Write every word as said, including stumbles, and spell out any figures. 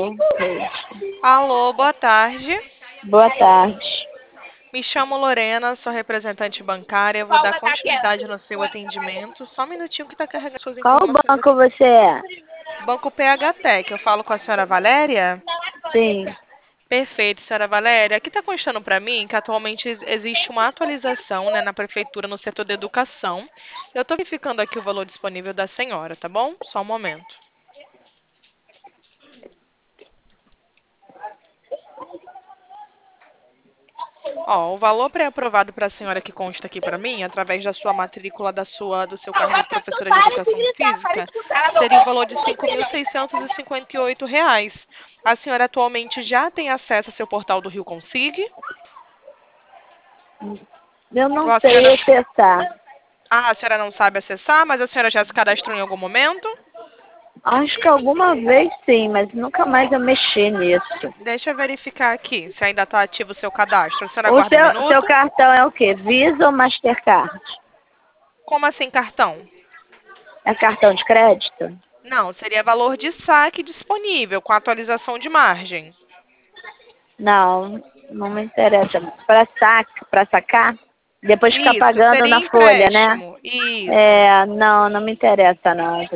Alô, Alô, boa tarde. boa tarde. Me chamo Lorena, sou representante bancária. Eu vou dar continuidade no seu atendimento. Só um minutinho que está carregando suas Qual informações banco aqui. você é? Banco P H Tec. Eu falo com a senhora Valéria? Sim. Perfeito, senhora Valéria. Aqui está constando para mim que atualmente ex- existe uma atualização, né, na prefeitura no setor da educação. Eu estou verificando aqui o valor disponível da senhora, tá bom? Só um momento. Ó, o valor pré-aprovado para a senhora que consta aqui para mim, através da sua matrícula da sua, do seu cargo de professora de educação física, seria o valor de cinco mil seiscentos e cinquenta e oito reais. A senhora atualmente já tem acesso ao seu portal do Rio Consigue? Eu não Ou a sei senhora, acessar. ah, a senhora não sabe acessar, mas a senhora já se cadastrou em algum momento? Acho que alguma vez sim, mas nunca mais eu mexi nisso. Deixa eu verificar aqui se ainda está ativo o seu cadastro. A senhora O aguarda um seu, seu minuto. cartão é o quê? Visa ou Mastercard? Como assim cartão? É cartão de crédito? Não, seria valor de saque disponível, com atualização de margem. Não, não me interessa. Para saca, para sacar? Depois ficar Isso, pagando seria na folha, né? empréstimo. Isso. É, não, não me interessa não.